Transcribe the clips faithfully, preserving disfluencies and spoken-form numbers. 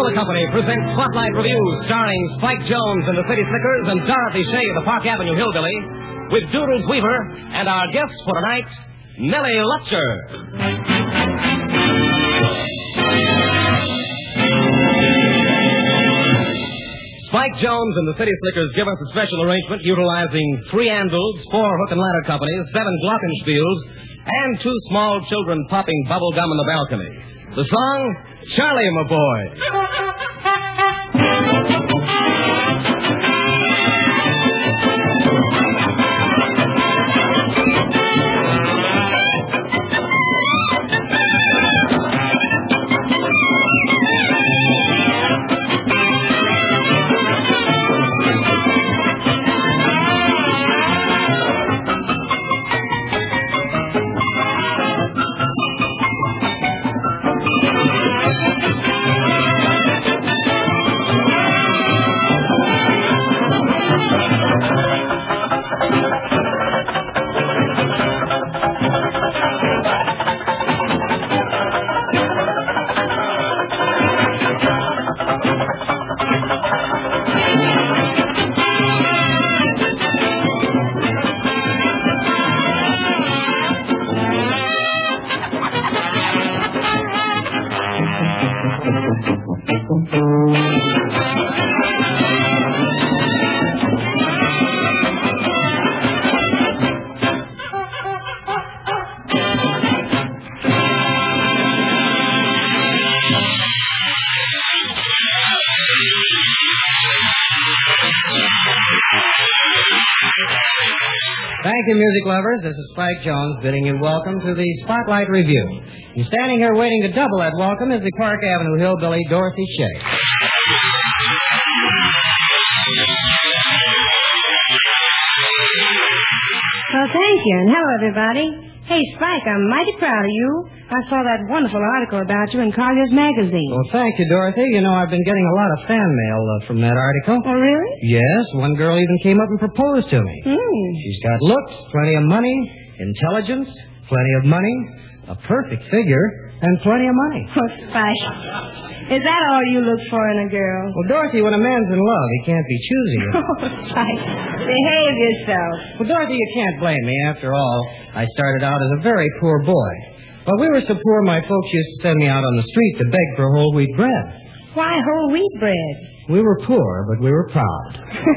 Coca-Cola Company presents Spotlight Review, starring Spike Jones and the City Slickers and Dorothy Shea, the Park Avenue Hillbilly, with Doodles Weaver and our guest for tonight, Nellie Lutcher. Spike Jones and the City Slickers give us a special arrangement utilizing three Andals, four hook and ladder companies, seven glockenspiels, and two small children popping bubble gum in the balcony. The song, Charlie, My Boy. Thank you, music lovers. This is Spike Jones bidding you welcome to the Spotlight Review. And standing here waiting to double that welcome is the Park Avenue Hillbilly, Dorothy Shea. Well, thank you, and hello, everybody. Hey, Spike, I'm mighty proud of you. I saw that wonderful article about you in Collier's Magazine. Well, thank you, Dorothy. You know, I've been getting a lot of fan mail uh, from that article. Oh, really? Yes, one girl even came up and proposed to me. Mm. She's got looks, plenty of money, intelligence, plenty of money, a perfect figure, and plenty of money. Oh, Spike, is that all you look for in a girl? Well, Dorothy, when a man's in love, he can't be choosy. Oh, Spike, behave yourself. Well, Dorothy, you can't blame me. After all, I started out as a very poor boy. But we were so poor, my folks used to send me out on the street to beg for whole wheat bread. Why whole wheat bread? We were poor, but we were proud.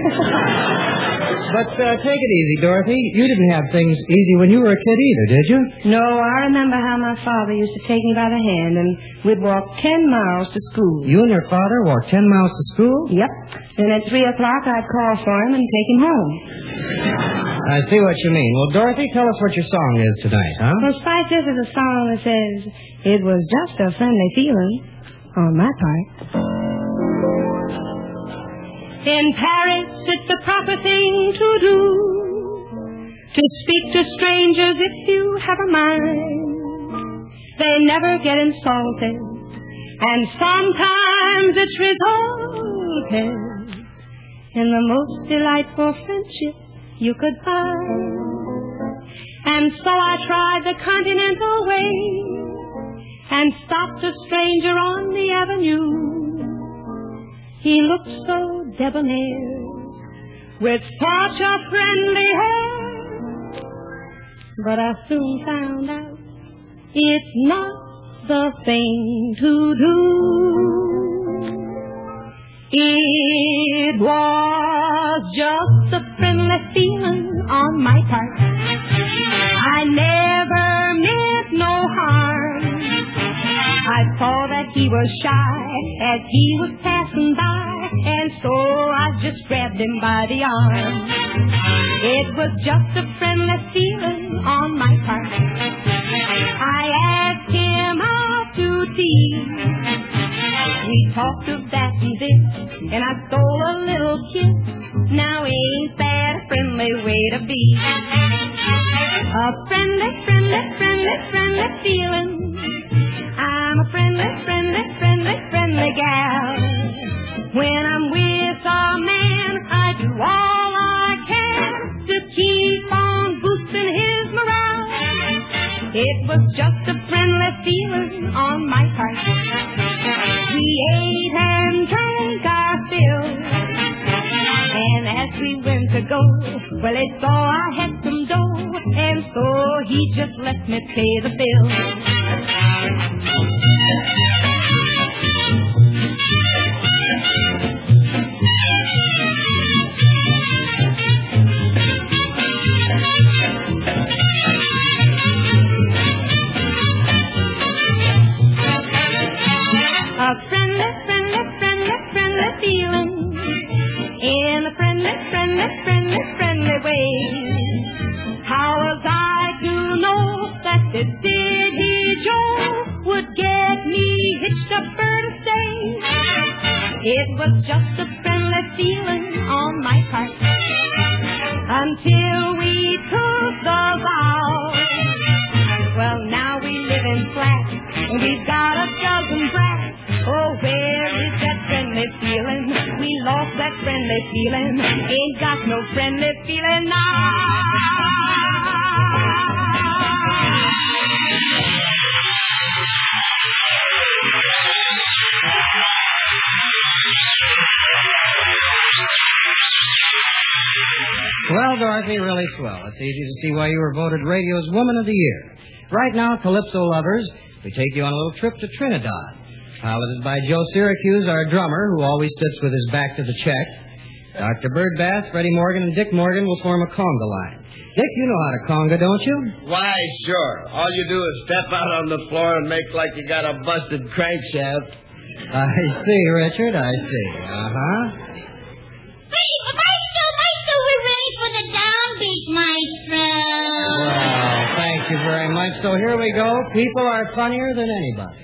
But uh, take it easy, Dorothy. You didn't have things easy when you were a kid either, did you? No, I remember how my father used to take me by the hand, and we'd walk ten miles to school. You and your father walked ten miles to school? Yep. Then at three o'clock, I'd call for him and take him home. I see what you mean. Well, Dorothy, tell us what your song is tonight, huh? Well, Spike, this is a song that says, "It was just a friendly feeling on my part." In Paris, it's the proper thing to do to speak to strangers if you have a mind. They never get insulted, and sometimes it's resulted in the most delightful friendship you could find. And so I tried the continental way and stopped a stranger on the avenue. He looked so debonair with such a friendly air, but I soon found out it's not the thing to do. It was just a friendly feeling on my part. I never meant no harm. I saw that he was shy as he was passing by, and so I just grabbed him by the arm. It was just a friendly feeling on my part. I asked him out to tea. We talked of that and this, and I stole a little kiss. Now ain't that a friendly way to be? A friendly, friendly, friendly, friendly feeling. I'm a friendly, friendly, friendly, friendly gal. When I'm with a man, I do all I can to keep on boosting his morale. It was just a friendly feeling on my part. We ate and go. Well, it saw I had some dough, and so he just let me pay the bill. A friendly, friendly, friendly, friendly feeling in a friendly, friendly, friendly, friendly way. How was I to know that this Diddy Joe would get me hitched up for to stay? It was just a friendly feeling on my part until we took the vow. Well, now we live in flats and we've got a dozen brats. Oh, where is that friendly feeling? We lost that friendly feeling. Ain't got no friendly feeling now. Swell, Dorothy, really swell. It's easy to see why you were voted radio's Woman of the Year. Right now, Calypso lovers, we take you on a little trip to Trinidad. Piloted by Joe Syracuse, our drummer, who always sits with his back to the check. Doctor Birdbath, Freddie Morgan, and Dick Morgan will form a conga line. Dick, you know how to conga, don't you? Why, sure. All you do is step out on the floor and make like you got a busted crankshaft. I see, Richard, I see. Uh-huh. Hey, Maestro, Maestro, we're ready for the downbeat, Maestro. Well, thank you very much. So here we go. People are funnier than anybody.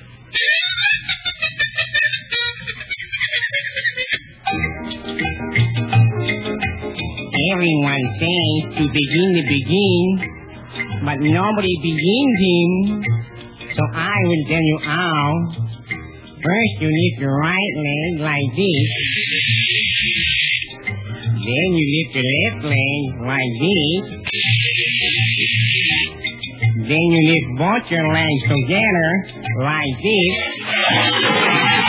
Everyone says to begin the begin, but nobody begins him. So I will tell you how. First, you lift your right leg like this. Then you lift your left leg like this. Then you lift both your legs together like this.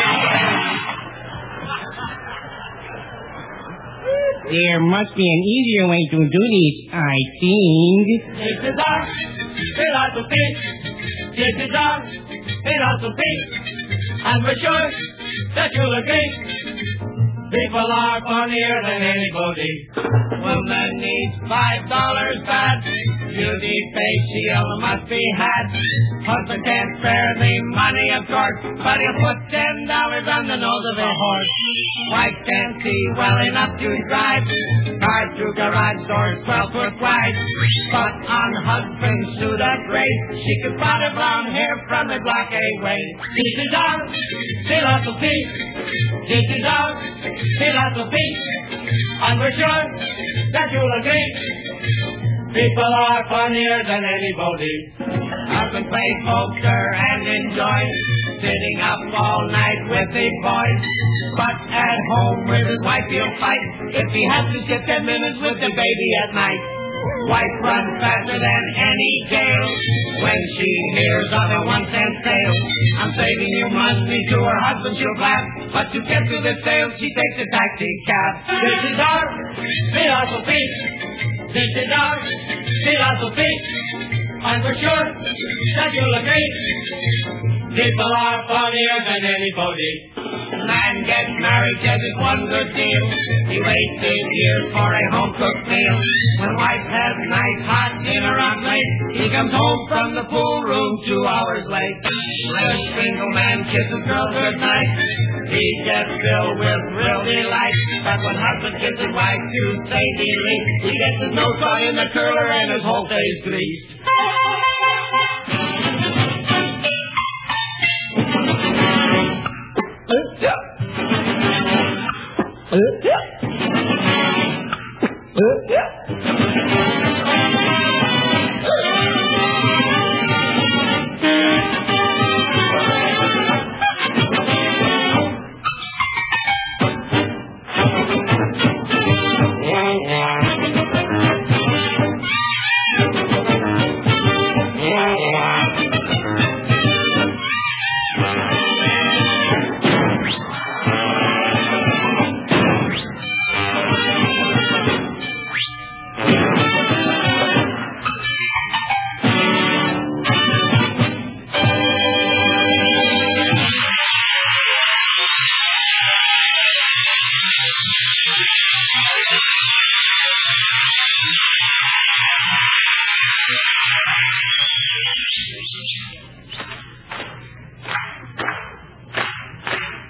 There must be an easier way to do this, I think. This is our philosophy. This is our philosophy. And we're sure that you'll agree. People are funnier than anybody. Woman needs five dollars bad. Beauty facial must be had. Husband can't spare the money, of course, but he'll put ten dollars on the nose of a horse. Wife can't see well enough to drive. Drive through garage doors twelve foot wide. But on husband's suit up race, she could spot her blonde hair from the block away. This is our philosophy. This is our philosophy. And we're sure that you'll agree. People are funnier than anybody. Husband plays poker and enjoys sitting up all night with the boys. But at home with his wife he'll fight if he has to skip ten minutes with the baby at night. Wife runs faster than any gale when she hears of a one cent sale. I'm saving you money to her husband, she'll laugh. But to get to the sale, she takes a taxi cab. This is our philosophy. This is our philosophy. And we're sure that you'll agree. People are funnier than anybody. Man gets married, says it's one good deal. He waits eight years for a home-cooked meal. When wife has nice hot dinner on plate, he comes home from the pool room two hours late. When a single man kisses girl goodnight, he gets filled with real delight. But when husband kisses wife to say delete, he gets his nose caught in the curler and his whole face greased.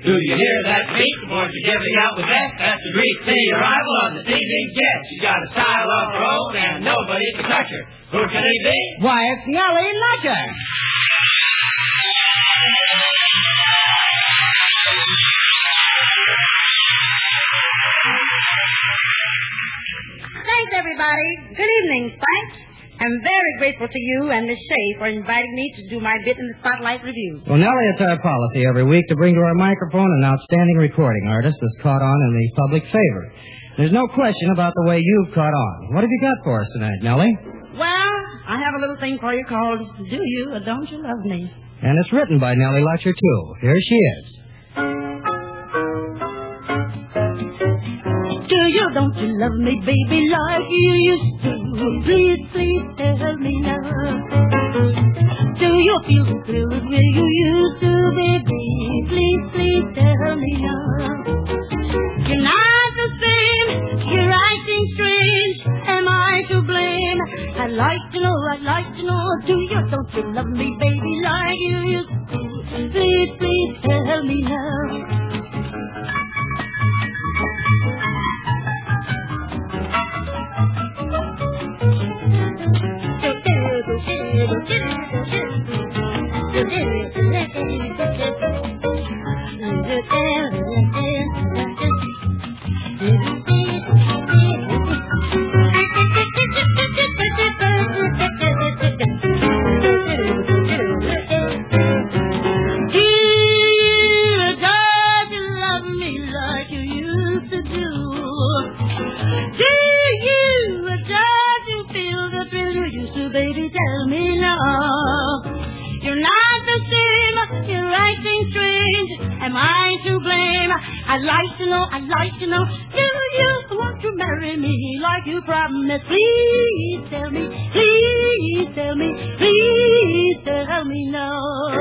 Do you hear that beat? The boys are giving out with that. That's the great the arrival of the evening guest. She's got a style of her own and nobody can touch her. Who can he be? Why, it's Nellie Lutcher. Thanks, everybody. Good evening, Spike. I'm very grateful to you and Miss Shea for inviting me to do my bit in the Spotlight Review. Well, Nellie, it's our policy every week to bring to our microphone an outstanding recording artist that's caught on in the public favor. There's no question about the way you've caught on. What have you got for us tonight, Nellie? Well, I have a little thing for you called Do You or Don't You Love Me? And it's written by Nellie Lutcher, too. Here she is. Do you, don't you love me, baby, like you used to? Please, please tell me now. Do you feel the thrill the way you used to, baby? Please, please tell me now. You're not the same, you're acting strange. Am I to blame? I'd like to know, I'd like to know. Do you, don't you love me, baby, like you used to? Please, please tell me now. I'd like to know, I'd like to know, do you want to marry me like you promised? Please tell me, please tell me, please tell me no.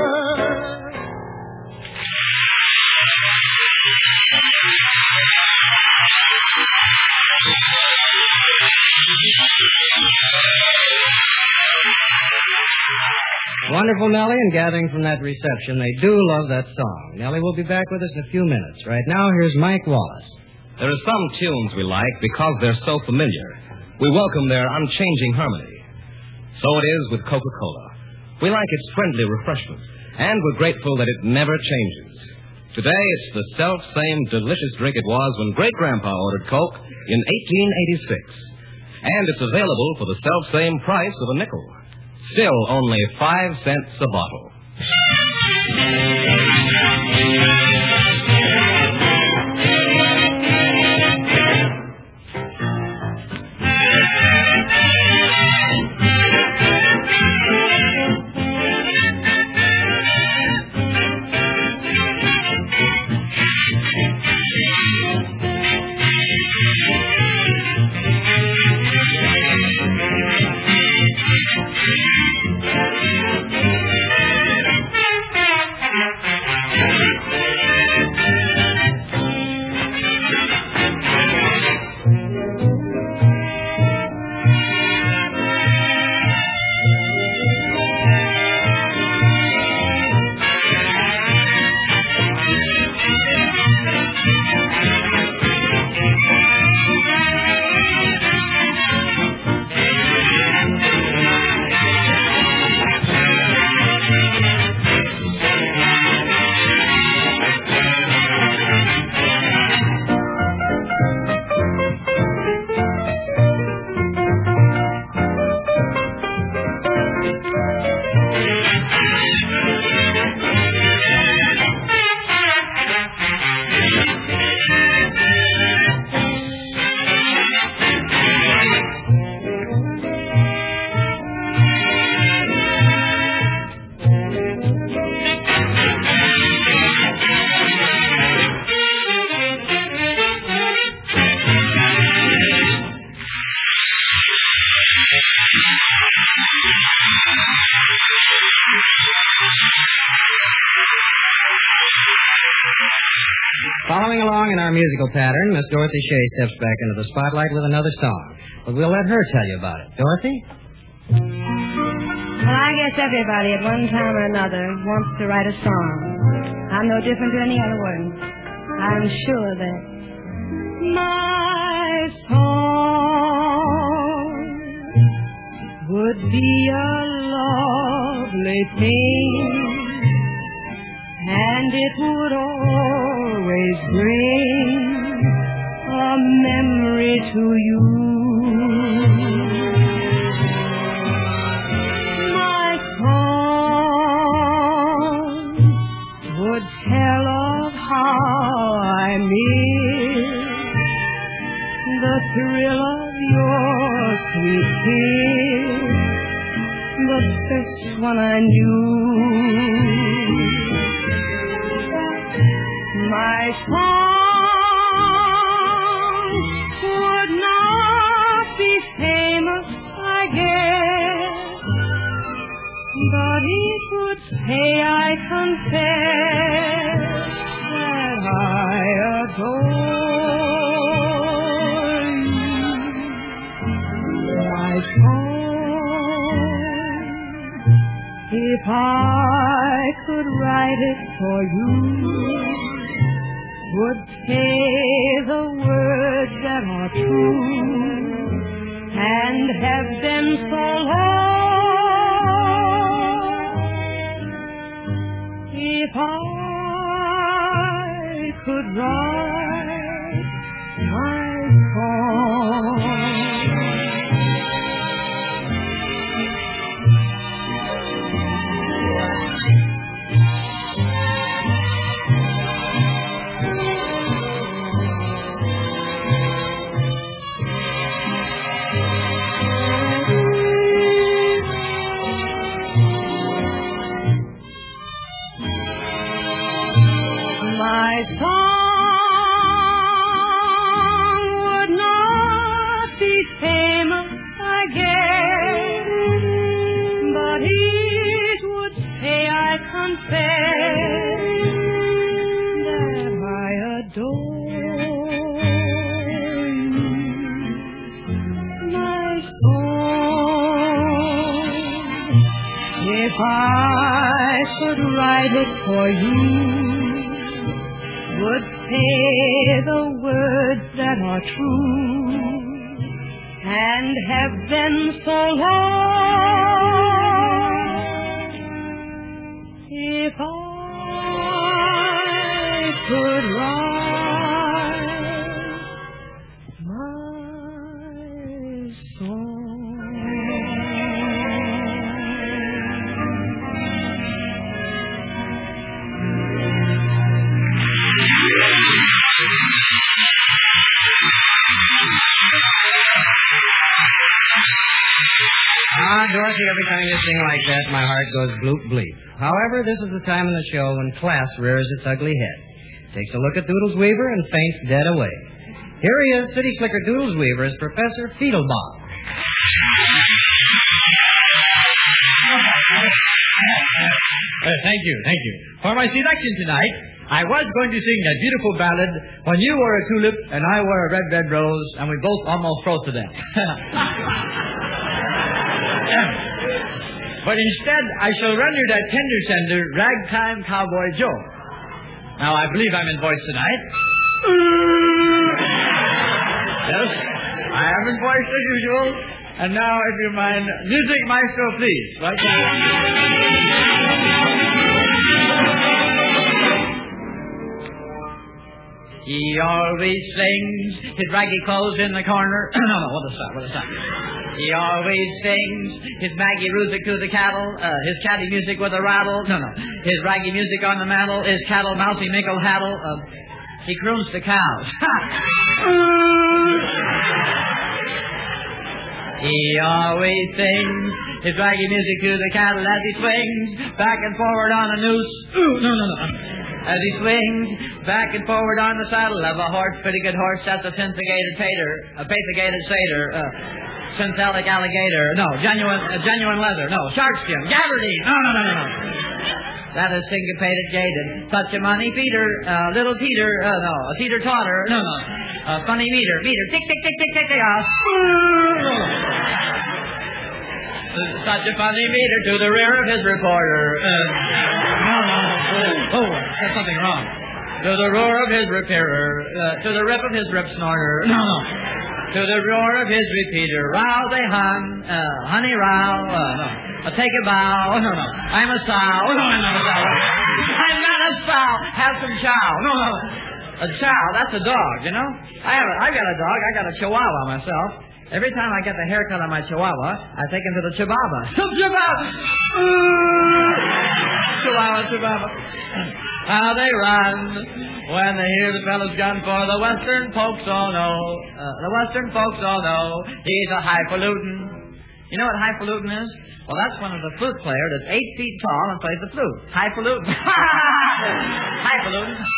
Wonderful, Nellie, and gathering from that reception, they do love that song. Nellie will be back with us in a few minutes. Right now, here's Mike Wallace. There are some tunes we like because they're so familiar. We welcome their unchanging harmony. So it is with Coca-Cola. We like its friendly refreshment, and we're grateful that it never changes. Today, it's the self-same delicious drink it was when Great-Grandpa ordered Coke in eighteen eighty-six. And it's available for the self-same price of a nickel. Still only five cents a bottle. Following along in our musical pattern, Miss Dorothy Shea steps back into the spotlight with another song. But we'll let her tell you about it. Dorothy? Well, I guess everybody at one time or another wants to write a song. I'm no different to any other one. I'm sure that my song would be a lovely thing, and it would always bring a memory to you. My song would tell of how I miss the thrill of your sweet kiss, the first one I knew. My song would not be famous, I guess, but it would say, I confess, that I adore you. My song, if I could write it for you, would say the words that are true and have been so long. If I could write my song. My song would not be famous, I guess, but it would say, I confess, that I adore you. My song, if I could write it for you, would say the words that are true and have been so long. If I could write my song. Ah, Dorothy, every time you sing like that, my heart goes bloop bleep. However, this is the time in the show when class rears its ugly head, takes a look at Doodles Weaver, and faints dead away. Here he is, City Slicker Doodles Weaver, as Professor Feedlebop. Uh, thank you, thank you. For my selection tonight, I was going to sing that beautiful ballad, When You Were a Tulip and I Were a Red, Red Rose, and we both almost froze to death. But instead, I shall run you that tender sender, Ragtime Cowboy Joe. Now, I believe I'm in voice tonight. Yes, I am in voice as usual. And now, if you mind, music maestro, please. Right now. He always sings his raggy clothes in the corner. no, no, what a stop, what a stop. He always sings his Maggie music to the cattle, uh, his catty music with a rattle. No, no. His raggy music on the mantle, his cattle mousy mickle haddle. Uh, he croons to cows. He always sings his raggy music to the cattle as he swings back and forward on a noose. Ooh, no, no, no. As he swings back and forward on the saddle of a horse, pretty good horse, that's a synthegated tater, a paithigated satyr, uh, synthetic alligator, no, genuine, uh, genuine leather, no, sharkskin, gabardine, no, no, no, no, no. That is syncopated gated, such a money feeder, uh, little teeter, uh, no, a teeter totter, no, no, a funny meter, meter, tick, tick, tick, tick, tick, tick, off. Such a funny meter to the rear of his reporter. Uh, no, no, no. Oh, oh, there's something wrong. To the roar of his repairer, uh, to the rip of his rip snorter. No, no. To the roar of his repeater, row they hun, uh, honey row, uh, no. Uh, take a bow, no, no. I'm a sow, no, I'm not a sow. I'm not a sow. Have some chow, no, no. A chow, that's a dog, you know. I have, a, I got a dog. I got a Chihuahua myself. Every time I get the haircut on my Chihuahua, I take him to the Chibaba. Chibaba. Chihuahua, Chibaba. How they run when they hear the fellow's gun for the Western folks all know. Uh, the Western folks all know he's a highfalutin. You know what highfalutin is? Well, that's one of the flute players that's eight feet tall and plays the flute. Highfalutin. Highfalutin.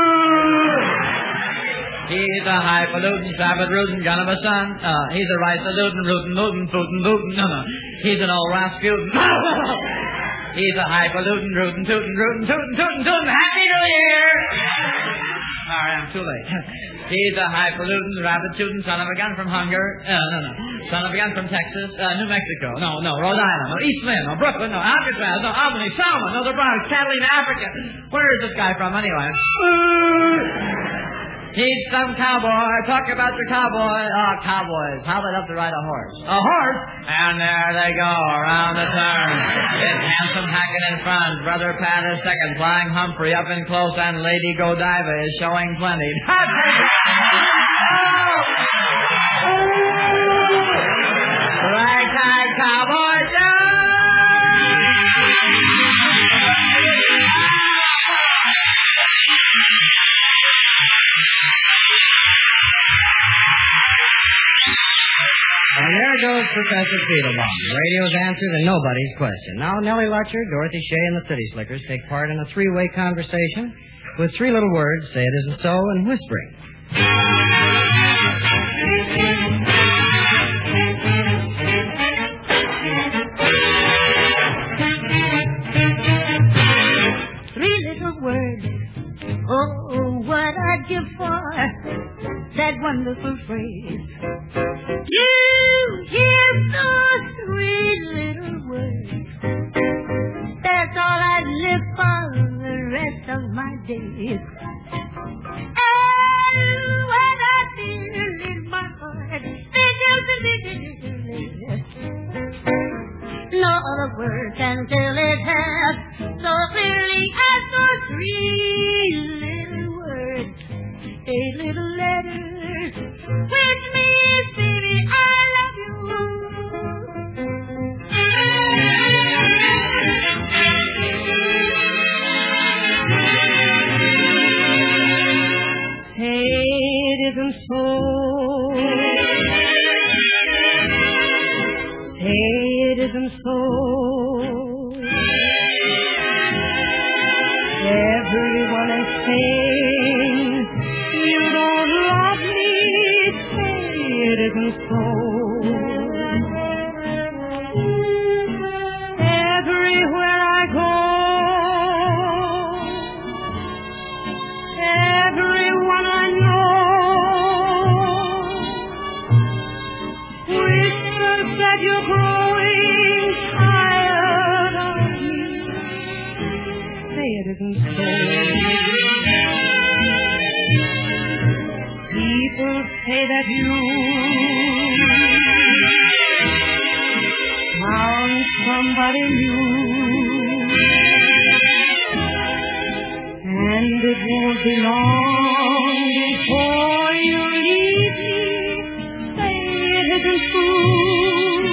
He's a highfalutin, sabbath rootin', gun of a son. Uh, he's a rice-a-lutin, rootin', lootin', footin', bootin'. No, no. He's an old Rasputin. He's a highfalutin, rootin', tootin', rootin', tootin', tootin', tootin'. Happy New Year! Sorry, I'm too late. He's a highfalutin, rabbit-tootin', son of a gun from Hunger. Uh, no, no. Son of a gun from Texas. Uh, New Mexico. No, no. Rhode Island. No, East Lynn. No, Brooklyn. No, Alcatraz. No, Albany. Selma. No, the Bronx. Catalina, Africa. Where is this guy from, anyway? He's some cowboy. Talk about your cowboy. Oh, cowboys. How they love to ride a horse. A horse? And there they go, around the turn. It's Handsome Hackett in front. Brother Pat is second. Flying Humphrey up in close. And Lady Godiva is showing plenty. Ragtime cowboy show! And there goes Professor Fiedlebaum. Radio's answer to nobody's question. Now Nellie Lutcher, Dorothy Shea, and the City Slickers take part in a three-way conversation with three little words, say it isn't so, and whispering. Three little words, oh, what I'd give for that wonderful phrase. You give those three little words. That's all I'd live for the rest of my days. And when I feel in my heart, no other word can tell it half so clearly as those three little words. Eight little letters, which means, baby, I love you. Say it isn't so. Say it isn't so. Everyone is saying you don't love me. Say it isn't so. Everywhere I go, everyone I know whispers that you're growing tired of me. Say it isn't so. People say that you found somebody new, and it won't be long before you leave me. Say it isn't true.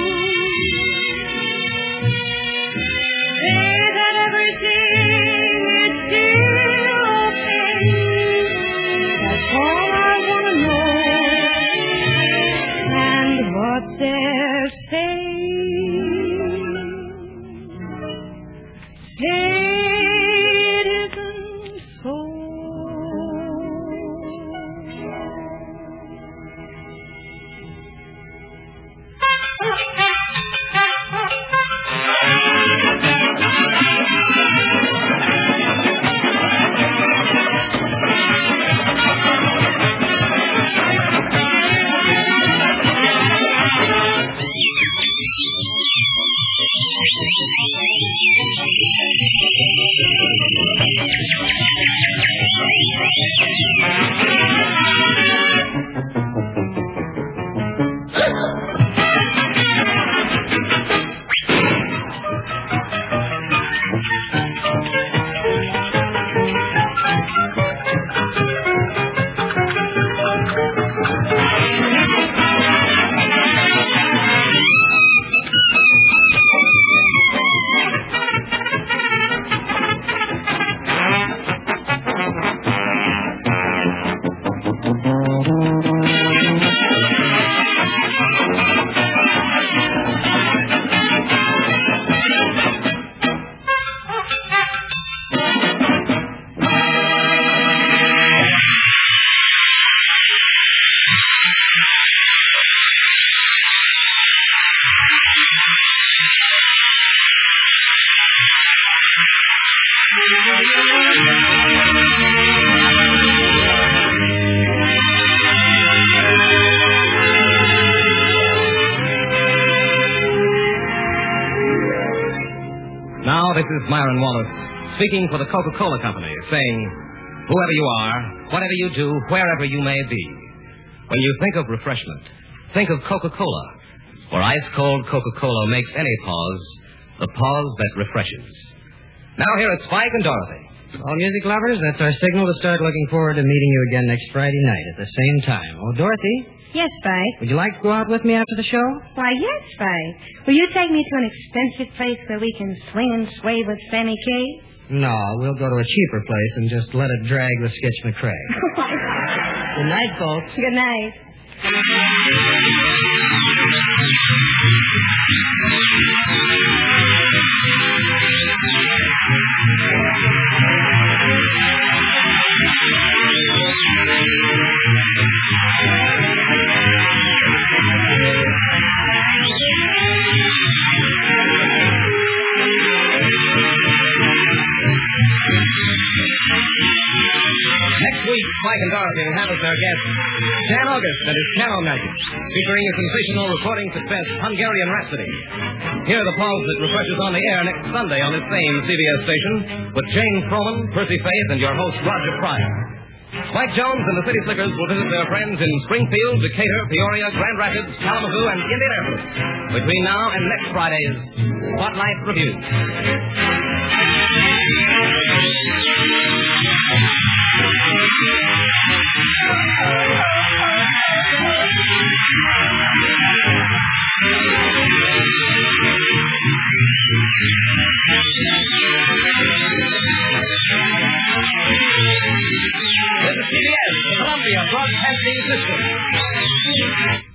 Say that everything is still okay. That's all I want to know. And what they're saying, say it isn't so. Now, this is Myron Wallace, speaking for the Coca-Cola Company, saying, whoever you are, whatever you do, wherever you may be, when you think of refreshment, think of Coca-Cola, for ice-cold Coca-Cola makes any pause the pause that refreshes. Now, here are Spike and Dorothy. All music lovers, that's our signal to start looking forward to meeting you again next Friday night at the same time. Oh, Dorothy? Yes, Spike. Would you like to go out with me after the show? Why, yes, Spike. Will you take me to an expensive place where we can swing and sway with Sammy Kaye? No, we'll go to a cheaper place and just let it drag with Skitch McCrae. Good night, folks. Good night. Next week, Spike and Dorothy will have as their guest Jan August and his piano magic, featuring his sensational recording success, Hungarian Rhapsody. Hear the pause that refreshes on the air next Sunday on this same C B S station with Jane Froman, Percy Faith, and your host, Roger Pryor. Spike Jones and the City Slickers will visit their friends in Springfield, Decatur, Peoria, Grand Rapids, Kalamazoo, and Indianapolis between now and next Friday's Spotlight Review. This is C B S, the Columbia Broadcasting System.